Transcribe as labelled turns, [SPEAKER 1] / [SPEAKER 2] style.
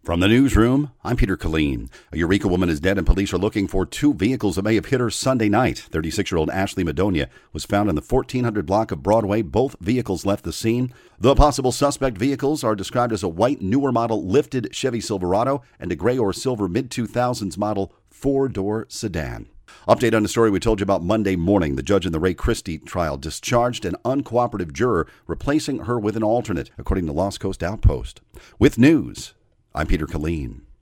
[SPEAKER 1] From the newsroom, I'm Peter Killeen. A Eureka woman is dead and police are looking for two vehicles that may have hit her Sunday night. 36-year-old Ashley Madonia was found in the 1400 block of Broadway. Both vehicles left the scene. The possible suspect vehicles are described as a white, newer model lifted Chevy Silverado and a gray or silver mid-2000s model four-door sedan. Update on the story we told you about Monday morning. The judge in the Ray Christie trial discharged an uncooperative juror, replacing her with an alternate, according to Lost Coast Outpost. With news, I'm Peter Killeen.